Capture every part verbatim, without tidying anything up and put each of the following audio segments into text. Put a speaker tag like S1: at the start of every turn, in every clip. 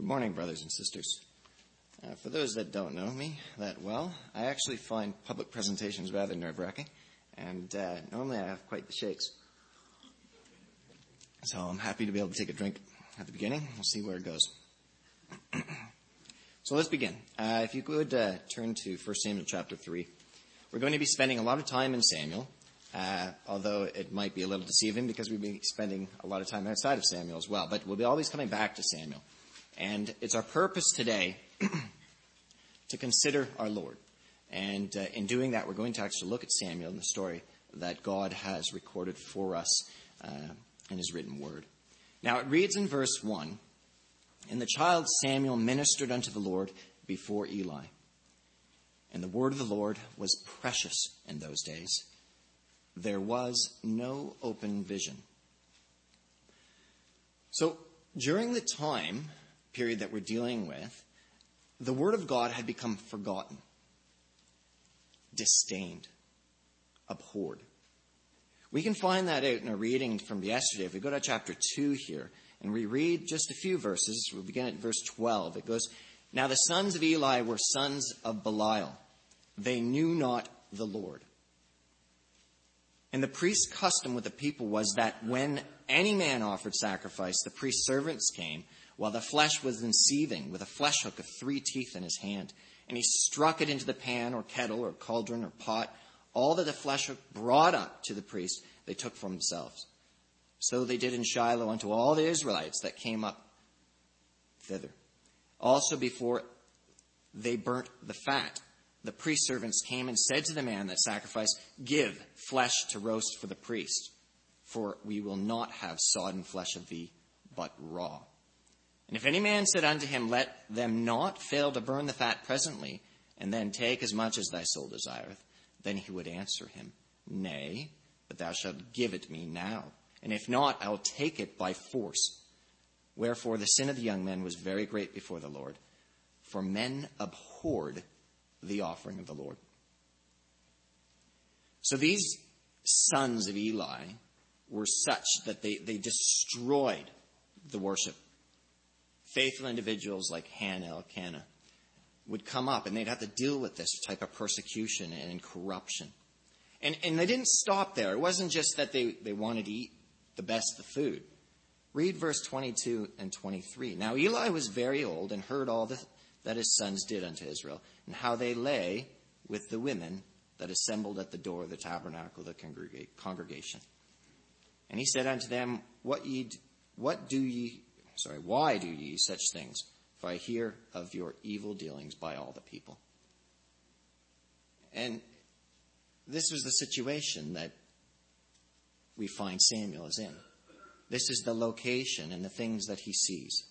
S1: Good morning, brothers and sisters. Uh, for those that don't know me that well, I actually find public presentations rather nerve-wracking, and uh, normally I have quite the shakes. So I'm happy to be able to take a drink at the beginning. We'll see where it goes. So let's begin. Uh, if you could uh, turn to First Samuel chapter three. We're going to be spending a lot of time in Samuel, uh, although it might be a little deceiving because we'll be spending a lot of time outside of Samuel as well. But we'll be always coming back to Samuel. And it's our purpose today to consider our Lord. And uh, in doing that, we're going to actually look at Samuel and the story that God has recorded for us uh, in his written word. Now, it reads in verse one, "And the child Samuel ministered unto the Lord before Eli. And the word of the Lord was precious in those days. There was no open vision." So, during the time period that we're dealing with, the word of God had become forgotten, disdained, abhorred. We can find that out in our reading from yesterday. If we go to chapter two here and we read just a few verses, we'll begin at verse twelve. It goes, "Now the sons of Eli were sons of Belial. They knew not the Lord. And the priest's custom with the people was that when any man offered sacrifice, the priest's servants came, while the flesh was in seething, with a flesh hook of three teeth in his hand. And he struck it into the pan or kettle or cauldron or pot. All that the flesh hook brought up to the priest, they took for themselves. So they did in Shiloh unto all the Israelites that came up thither. Also before they burnt the fat, the priest's servants came and said to the man that sacrificed, Give flesh to roast for the priest, for we will not have sodden flesh of thee, but raw. And if any man said unto him, Let them not fail to burn the fat presently, and then take as much as thy soul desireth, then he would answer him, Nay, but thou shalt give it me now. And if not, I will take it by force. Wherefore the sin of the young men was very great before the Lord, for men abhorred the offering of the Lord." So these sons of Eli were such that they, they destroyed the worship. Faithful individuals like Hannah, Elkanah would come up and they'd have to deal with this type of persecution and corruption. And, and they didn't stop there. It wasn't just that they, they wanted to eat the best of food. Read verse twenty-two and twenty-three. "Now Eli was very old and heard all the, that his sons did unto Israel, and how they lay with the women that assembled at the door of the tabernacle of the congregation. And he said unto them, What ye, what do ye, sorry, why do ye such things? For I hear of your evil dealings by all the people." And this was the situation that we find Samuel is in. This is the location and the things that he sees.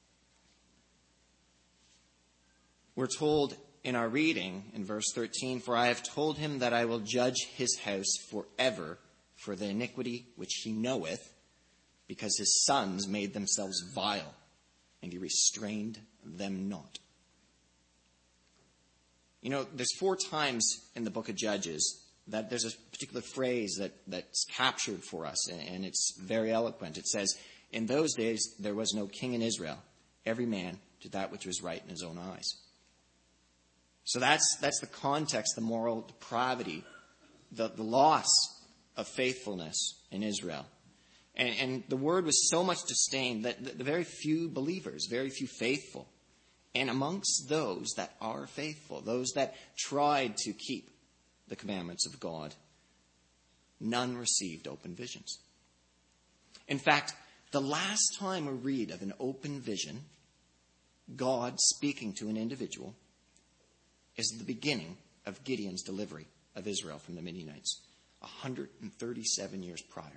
S1: We're told in our reading in verse thirteen, "For I have told him that I will judge his house forever for the iniquity which he knoweth, because his sons made themselves vile, and he restrained them not." You know, there's four times in the book of Judges that there's a particular phrase that, that's captured for us, and it's very eloquent. It says, "In those days there was no king in Israel. Every man did that which was right in his own eyes." So that's that's the context, the moral depravity, the, the loss of faithfulness in Israel. And, and the word was so much disdained that the, the very few believers, very few faithful, and amongst those that are faithful, those that tried to keep the commandments of God, none received open visions. In fact, the last time we read of an open vision, God speaking to an individual, is the beginning of Gideon's delivery of Israel from the Midianites, one hundred thirty-seven years prior.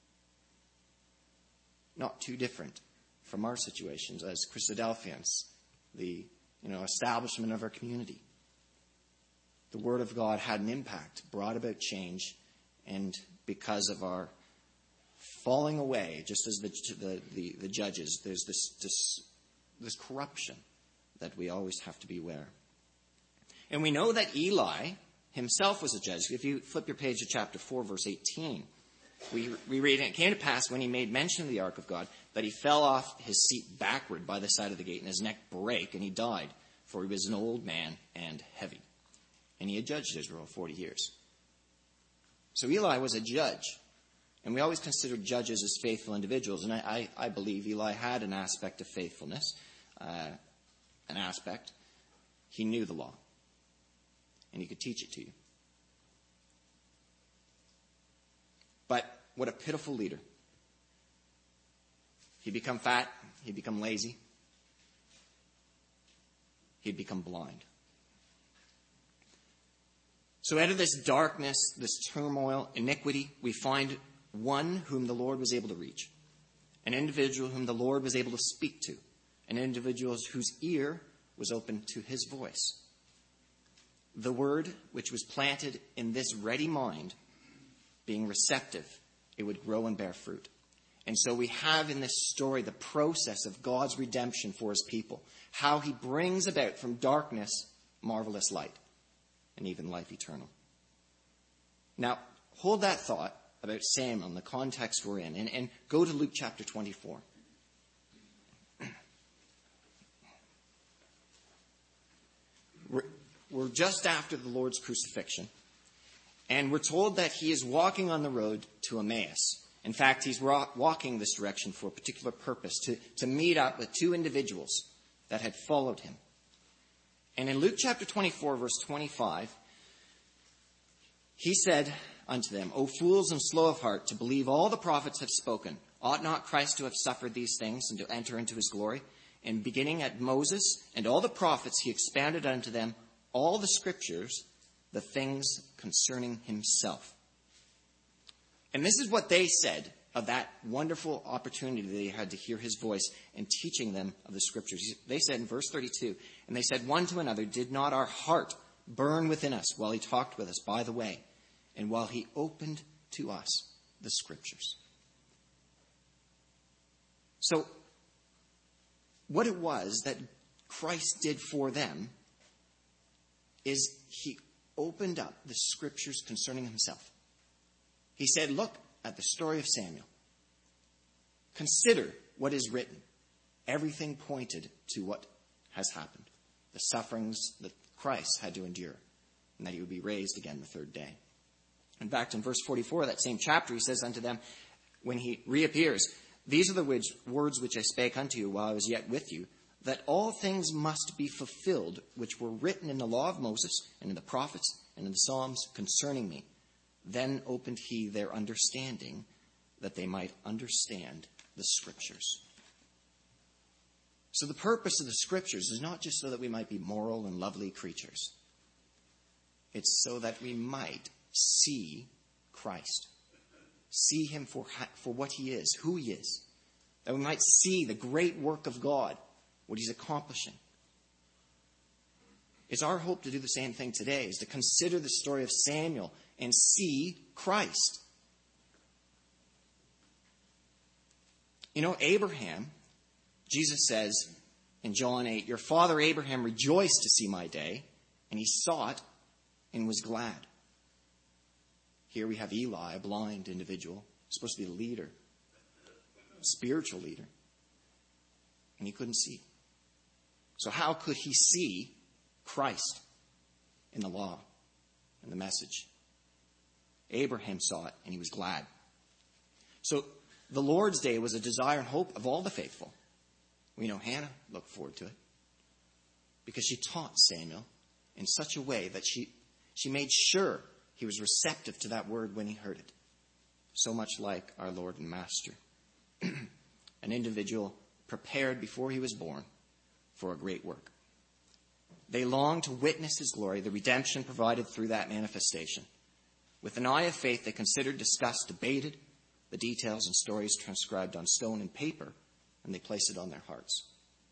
S1: Not too different from our situations as Christadelphians, the you know establishment of our community. The Word of God had an impact, brought about change, and because of our falling away, just as the the, the, the judges, there's this, this this corruption that we always have to be aware. And we know that Eli himself was a judge. If you flip your page to chapter four, verse eighteen, We, we read, and it came to pass when he made mention of the ark of God that he fell off his seat backward by the side of the gate, and his neck brake, and he died, for he was an old man and heavy. And he had judged Israel forty years. So Eli was a judge. And we always considered judges as faithful individuals. And I, I, I believe Eli had an aspect of faithfulness. Uh, an aspect. He knew the law. And he could teach it to you. But what a pitiful leader. He'd become fat. He'd become lazy. He'd become blind. So out of this darkness, this turmoil, iniquity, we find one whom the Lord was able to reach. An individual whom the Lord was able to speak to. An individual whose ear was open to his voice. The word which was planted in this ready mind, being receptive, it would grow and bear fruit. And so we have in this story the process of God's redemption for his people. How he brings about from darkness marvelous light. And even life eternal. Now, hold that thought about Samuel in the context we're in, and, and go to Luke chapter twenty-four. We're, we're just after the Lord's crucifixion, and we're told that he is walking on the road to Emmaus. In fact, he's walking this direction for a particular purpose, to, to meet up with two individuals that had followed him. And in Luke chapter twenty-four, verse twenty-five, he said unto them, O fools and slow of heart, to believe all the prophets have spoken. Ought not Christ to have suffered these things and to enter into his glory? And beginning at Moses and all the prophets, he expounded unto them all the scriptures, the things concerning himself. And this is what they said of that wonderful opportunity they had to hear his voice and teaching them of the scriptures. They said in verse thirty-two, and they said one to another, did not our heart burn within us while he talked with us by the way, and while he opened to us the scriptures? So, what it was that Christ did for them is he opened up the scriptures concerning himself. He said, look at the story of Samuel. Consider what is written. Everything pointed to what has happened. The sufferings that Christ had to endure. And that he would be raised again the third day. In fact, in verse forty-four of that same chapter, he says unto them, when he reappears, these are the words which I spake unto you while I was yet with you, that all things must be fulfilled which were written in the law of Moses and in the prophets and in the Psalms concerning me. Then opened he their understanding, that they might understand the scriptures. So the purpose of the scriptures is not just so that we might be moral and lovely creatures. It's so that we might see Christ. See him for, for what he is, who he is. That we might see the great work of God, what he's accomplishing. It's our hope to do the same thing today, is to consider the story of Samuel and see Christ. You know, Abraham, Jesus says in John eight, your father Abraham rejoiced to see my day, and he saw it and was glad. Here we have Eli, a blind individual, supposed to be a leader, a spiritual leader, and he couldn't see. So how could he see Christ in the law and the message? Abraham saw it, and he was glad. So the Lord's Day was a desire and hope of all the faithful. We know Hannah looked forward to it because she taught Samuel in such a way that she, she made sure he was receptive to that word when he heard it. So much like our Lord and Master. An individual prepared before he was born for a great work. They longed to witness his glory, the redemption provided through that manifestation. With an eye of faith, they considered, discussed, debated the details and stories transcribed on stone and paper, and they placed it on their hearts.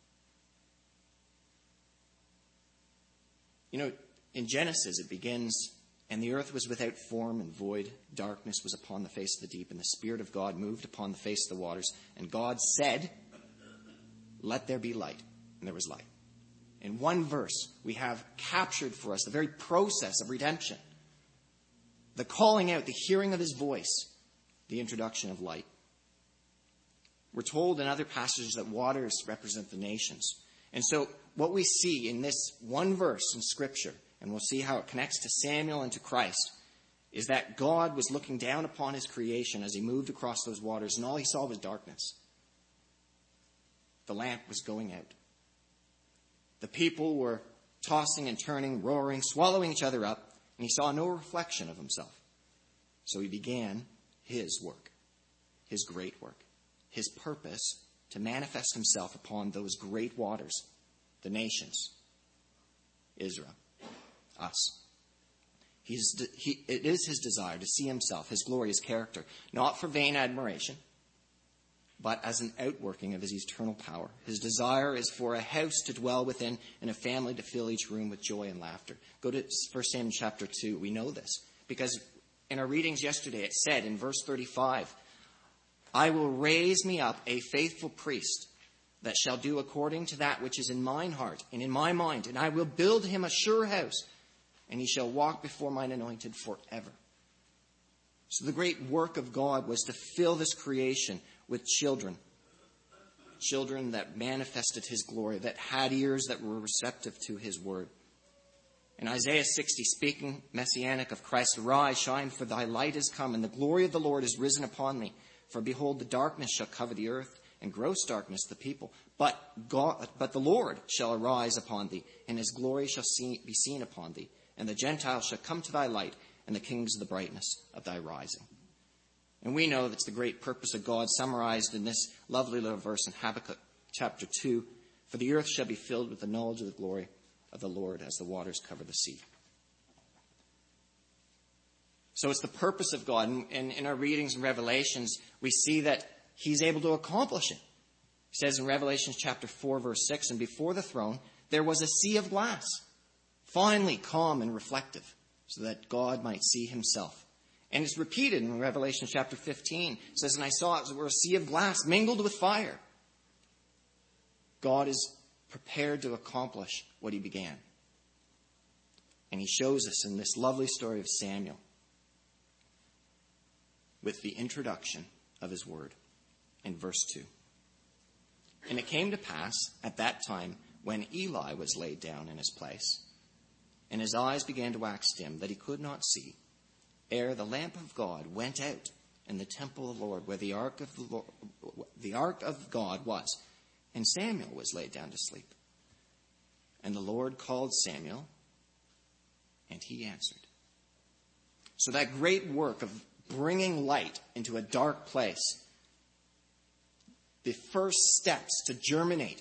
S1: You know, in Genesis it begins, and the earth was without form and void. Darkness was upon the face of the deep, and the Spirit of God moved upon the face of the waters. And God said, let there be light. And there was light. In one verse, we have captured for us the very process of redemption. The calling out, the hearing of his voice, the introduction of light. We're told in other passages that waters represent the nations. And so what we see in this one verse in Scripture, and we'll see how it connects to Samuel and to Christ, is that God was looking down upon his creation as he moved across those waters, and all he saw was darkness. The lamp was going out. The people were tossing and turning, roaring, swallowing each other up, and he saw no reflection of himself. So he began his work, his great work, his purpose to manifest himself upon those great waters, the nations, Israel, us. He's, he, it is his desire to see himself, his glory, his character, not for vain admiration, but as an outworking of his eternal power. His desire is for a house to dwell within and a family to fill each room with joy and laughter. Go to First Samuel chapter two. We know this because in our readings yesterday it said in verse thirty-five, I will raise me up a faithful priest that shall do according to that which is in mine heart and in my mind, and I will build him a sure house, and he shall walk before mine anointed forever. So the great work of God was to fill this creation with children, children that manifested his glory, that had ears that were receptive to his word. In Isaiah sixty, speaking messianic of Christ, arise, shine, for thy light is come, and the glory of the Lord is risen upon thee. For behold, the darkness shall cover the earth, and gross darkness the people. But God, but the Lord shall arise upon thee, and his glory shall see, be seen upon thee. And the Gentiles shall come to thy light, and the kings of the brightness of thy rising. And we know that's the great purpose of God summarized in this lovely little verse in Habakkuk chapter two. For the earth shall be filled with the knowledge of the glory of the Lord as the waters cover the sea. So it's the purpose of God. And in, in our readings and Revelations, we see that he's able to accomplish it. He says in Revelation chapter four, verse six, and before the throne there was a sea of glass, finely calm and reflective, so that God might see himself. And it's repeated in Revelation chapter fifteen. It says, and I saw it were a sea of glass mingled with fire. God is prepared to accomplish what he began. And he shows us in this lovely story of Samuel with the introduction of his word in verse two. And it came to pass at that time when Eli was laid down in his place, and his eyes began to wax dim, that he could not see, ere the lamp of God went out in the temple of the Lord, where the ark of the Lord, the ark of God was, and Samuel was laid down to sleep. And the Lord called Samuel, and he answered. So that great work of bringing light into a dark place, the first steps to germinate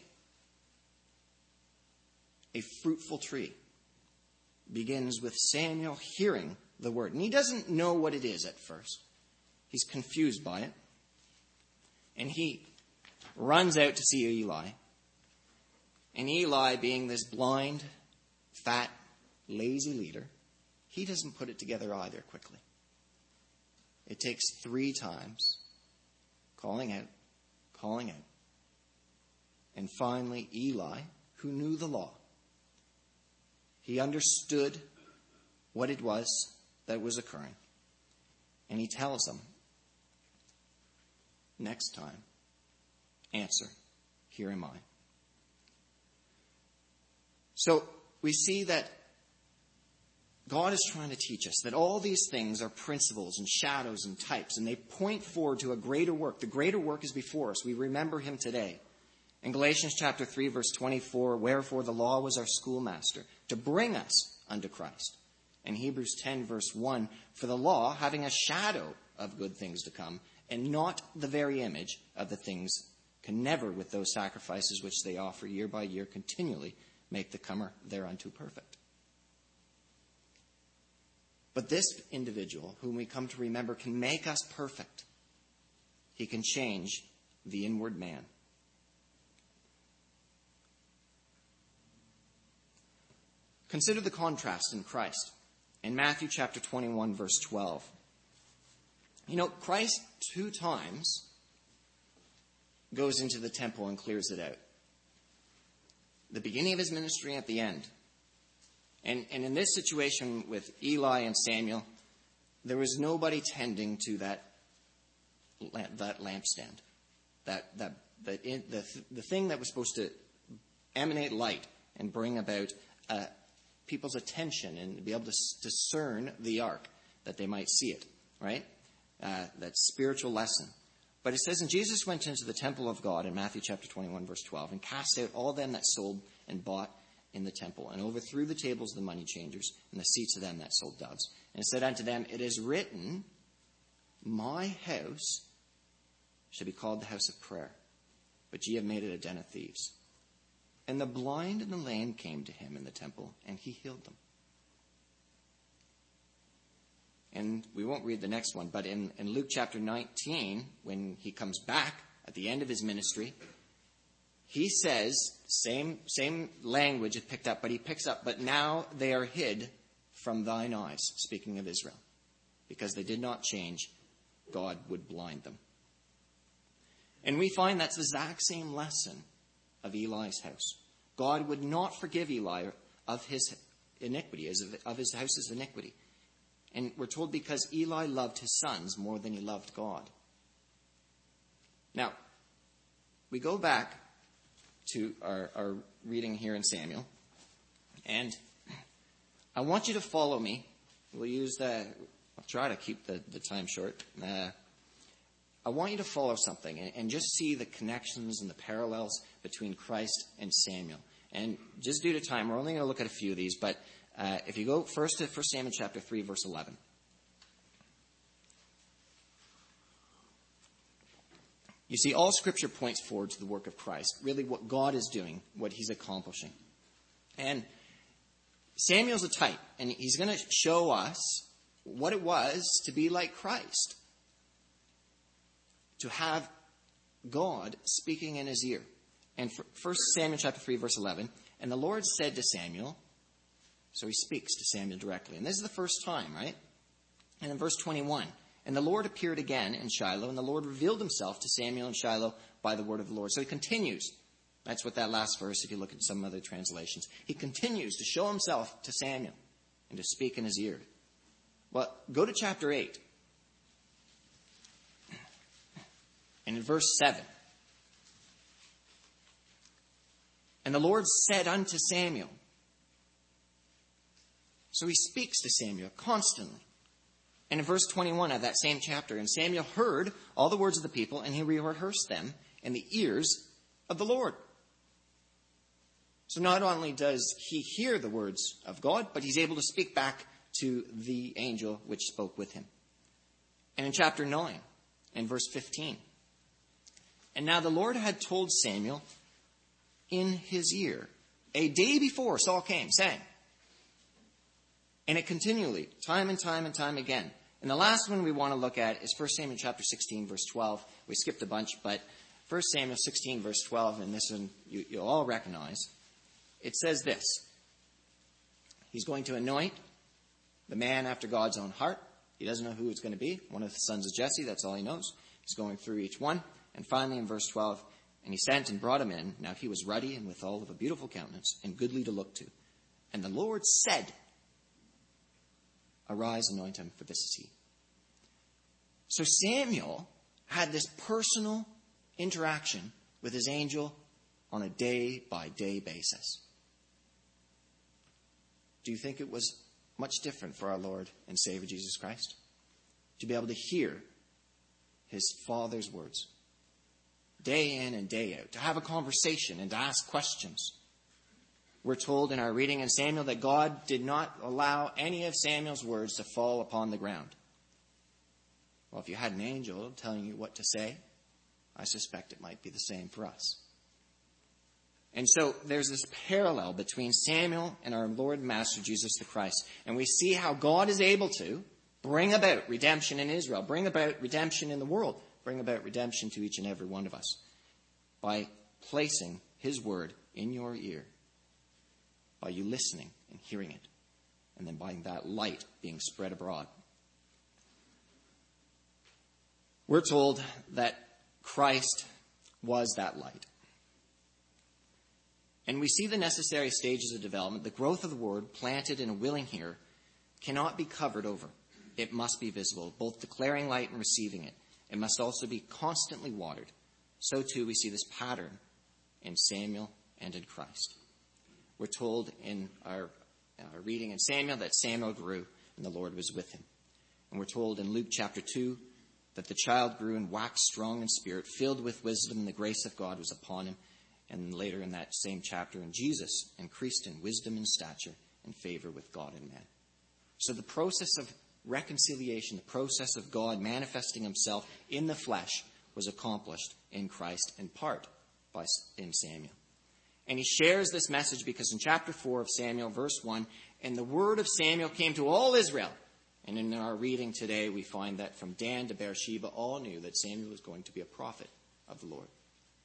S1: a fruitful tree, begins with Samuel hearing the word. And he doesn't know what it is at first. He's confused by it. And he runs out to see Eli. And Eli, being this blind, fat, lazy leader, he doesn't put it together either quickly. It takes three times, calling out, calling out. And finally, Eli, who knew the law, he understood what it was that was occurring. And he tells them, next time, answer, here am I. So we see that God is trying to teach us that all these things are principles and shadows and types, and they point forward to a greater work. The greater work is before us. We remember him today. In Galatians chapter three, verse twenty-four, wherefore the law was our schoolmaster, to bring us unto Christ. In Hebrews ten, verse one, for the law, having a shadow of good things to come, and not the very image of the things, can never, with those sacrifices which they offer year by year continually, make the comer thereunto perfect. But this individual, whom we come to remember, can make us perfect. He can change the inward man. Consider the contrast in Christ. In Matthew chapter twenty-one, verse twelve. You know, Christ two times goes into the temple and clears it out. The beginning of his ministry and at the end. And, and in this situation with Eli and Samuel, there was nobody tending to that that lampstand, that that that in, the the thing that was supposed to emanate light and bring about uh, people's attention and be able to discern the ark, that they might see it, right? Uh, that spiritual lesson. But it says, and Jesus went into the temple of God in Matthew chapter twenty-one, verse twelve, and cast out all them that sold and bought in the temple, and overthrew the tables of the money changers and the seats of them that sold doves. And said unto them, it is written, my house shall be called the house of prayer, but ye have made it a den of thieves. And the blind and the lame came to him in the temple, and he healed them. And we won't read the next one, but in, in Luke chapter nineteen, when he comes back at the end of his ministry, he says, same, same language is picked up, but he picks up, but now they are hid from thine eyes, speaking of Israel. Because they did not change, God would blind them. And we find that's the exact same lesson of Eli's house. God would not forgive Eli of his iniquity, of his house's iniquity. And we're told because Eli loved his sons more than he loved God. Now, we go back to our, our reading here in Samuel. And I want you to follow me. We'll use the, I'll try to keep the, the time short. Uh, I want you to follow something and, and just see the connections and the parallels between Christ and Samuel. And just due to time, we're only going to look at a few of these, but uh, if you go first to First Samuel chapter three, verse eleven. You see, all Scripture points forward to the work of Christ, really what God is doing, what he's accomplishing. And Samuel's a type, and he's going to show us what it was to be like Christ, to have God speaking in his ear. And First Samuel chapter three, verse eleven, and the Lord said to Samuel, so he speaks to Samuel directly. And this is the first time, right? And in verse twenty-one, and the Lord appeared again in Shiloh, and the Lord revealed himself to Samuel in Shiloh by the word of the Lord. So he continues. That's what that last verse, if you look at some other translations. He continues to show himself to Samuel and to speak in his ear. Well, go to chapter eight. And in verse seven. And the Lord said unto Samuel. So he speaks to Samuel constantly. And in verse twenty-one of that same chapter, and Samuel heard all the words of the people, and he rehearsed them in the ears of the Lord. So not only does he hear the words of God, but he's able to speak back to the angel which spoke with him. And in chapter nine, and verse fifteen, and now the Lord had told Samuel in his ear, a day before Saul came, saying, and it continually, time and time and time again. And the last one we want to look at is First Samuel chapter sixteen, verse twelve. We skipped a bunch, but First Samuel sixteen, verse twelve, and this one you, you'll all recognize. It says this. He's going to anoint the man after God's own heart. He doesn't know who it's going to be. One of the sons of Jesse, that's all he knows. He's going through each one. And finally in verse twelve, and he sent and brought him in. Now he was ruddy and withal of a beautiful countenance and goodly to look to. And the Lord said, arise, anoint him, for this is he. So Samuel had this personal interaction with his angel on a day-by-day basis. Do you think it was much different for our Lord and Savior Jesus Christ to be able to hear his Father's words day in and day out, to have a conversation and to ask questions? We're told in our reading in Samuel that God did not allow any of Samuel's words to fall upon the ground. Well, if you had an angel telling you what to say, I suspect it might be the same for us. And so there's this parallel between Samuel and our Lord and Master Jesus the Christ. And we see how God is able to bring about redemption in Israel, bring about redemption in the world, bring about redemption to each and every one of us by placing his word in your ear, by you listening and hearing it, and then by that light being spread abroad. We're told that Christ was that light. And we see the necessary stages of development. The growth of the word planted in a willing hearer cannot be covered over. It must be visible, both declaring light and receiving it. It must also be constantly watered. So too we see this pattern in Samuel and in Christ. We're told in our, our reading in Samuel that Samuel grew and the Lord was with him. And we're told in Luke chapter two that the child grew and waxed strong in spirit, filled with wisdom, and the grace of God was upon him. And later in that same chapter, in Jesus increased in wisdom and stature and favor with God and man. So the process of reconciliation, the process of God manifesting himself in the flesh, was accomplished in Christ in part by in Samuel. And he shares this message because in chapter four of Samuel, verse one, and the word of Samuel came to all Israel. And in our reading today, we find that from Dan to Beersheba, all knew that Samuel was going to be a prophet of the Lord.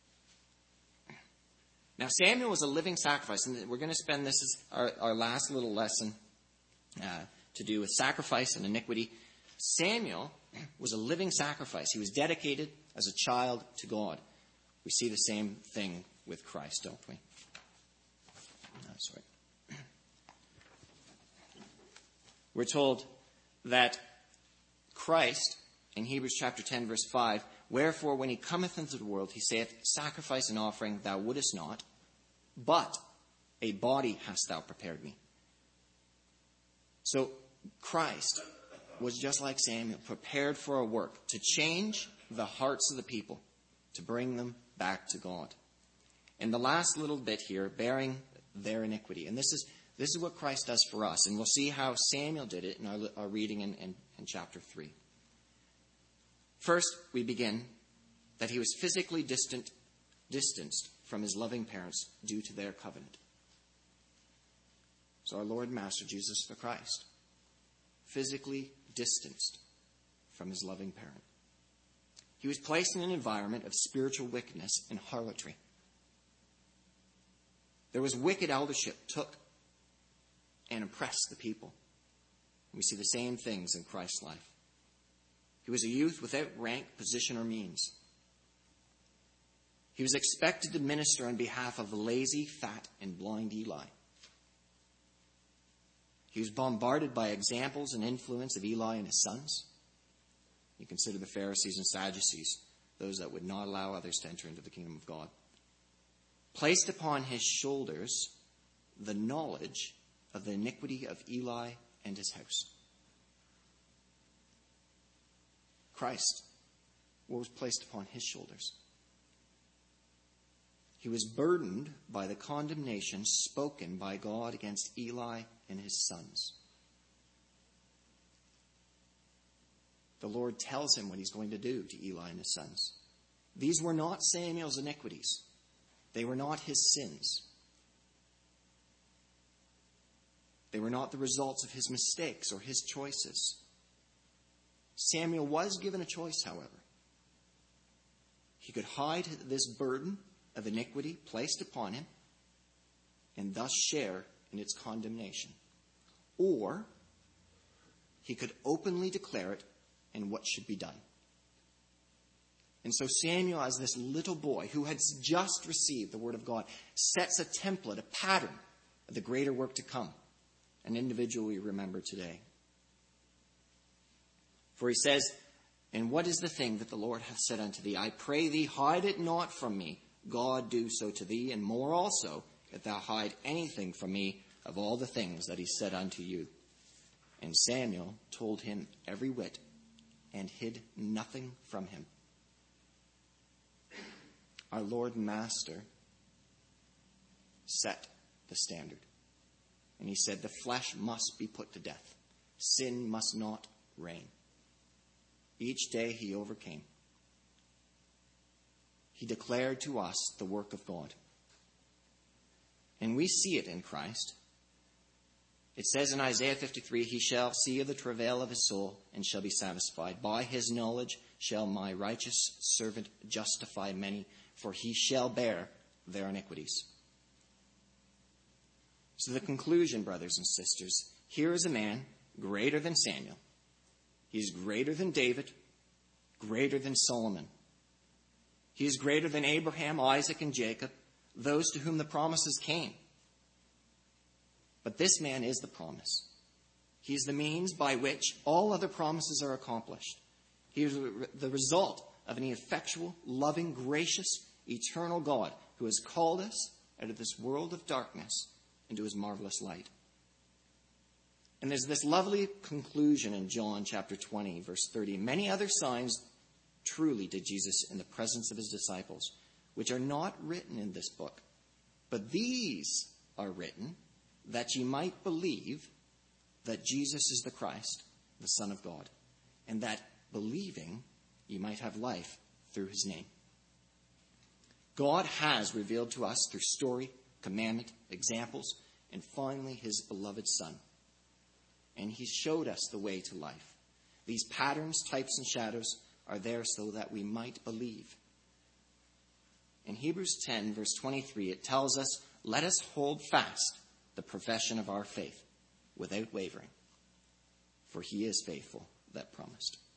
S1: Now, Samuel was a living sacrifice, and we're going to spend this as our, our last little lesson uh, to do with sacrifice and iniquity. Samuel was a living sacrifice. He was dedicated as a child to God. We see the same thing with Christ, don't we? No, sorry. We're told that Christ, in Hebrews chapter ten, verse five, wherefore when he cometh into the world, he saith, sacrifice and offering thou wouldest not, but a body hast thou prepared me. So Christ was just like Samuel, prepared for a work to change the hearts of the people, to bring them back to God. And the last little bit here, bearing their iniquity. And this is this is what Christ does for us. And we'll see how Samuel did it in our, our reading in, in, in chapter three. First, we begin that he was physically distant, distanced from his loving parents due to their covenant. So our Lord and Master Jesus the Christ, physically distanced from his loving parent. He was placed in an environment of spiritual wickedness and harlotry. There was wicked eldership took and oppressed the people. We see the same things in Christ's life. He was a youth without rank, position, or means. He was expected to minister on behalf of the lazy, fat, and blind Eli. He was bombarded by examples and influence of Eli and his sons. You consider the Pharisees and Sadducees, those that would not allow others to enter into the kingdom of God. Placed upon his shoulders the knowledge of the iniquity of Eli and his house. Christ, what was placed upon his shoulders? He was burdened by the condemnation spoken by God against Eli and his sons. The Lord tells him what he's going to do to Eli and his sons. These were not Samuel's iniquities. They were not his sins. They were not the results of his mistakes or his choices. Samuel was given a choice, however. He could hide this burden of iniquity placed upon him and thus share in its condemnation. Or he could openly declare it and what should be done. And so Samuel, as this little boy who had just received the word of God, sets a template, a pattern of the greater work to come, an individual we remember today. For he says, and what is the thing that the Lord hath said unto thee? I pray thee, hide it not from me. God do so to thee, and more also, if thou hide anything from me of all the things that he said unto you. And Samuel told him every whit, and hid nothing from him. Our Lord and Master set the standard. And he said, the flesh must be put to death. Sin must not reign. Each day he overcame. He declared to us the work of God. And we see it in Christ. It says in Isaiah fifty-three, he shall see of the travail of his soul and shall be satisfied. By his knowledge shall my righteous servant justify many, for he shall bear their iniquities. So the conclusion, brothers and sisters, here is a man greater than Samuel. He's greater than David, greater than Solomon. He is greater than Abraham, Isaac, and Jacob, those to whom the promises came. But this man is the promise. He is the means by which all other promises are accomplished. He is the result of an effectual, loving, gracious, eternal God who has called us out of this world of darkness into his marvelous light. And there's this lovely conclusion in John chapter twenty, verse thirty. Many other signs truly did Jesus in the presence of his disciples, which are not written in this book. But these are written that ye might believe that Jesus is the Christ, the Son of God, and that believing ye might have life through his name. God has revealed to us through story, commandment, examples, and finally his beloved Son. And he showed us the way to life. These patterns, types, and shadows are there so that we might believe. In Hebrews ten, verse twenty-three, it tells us, let us hold fast the profession of our faith without wavering, for he is faithful that promised.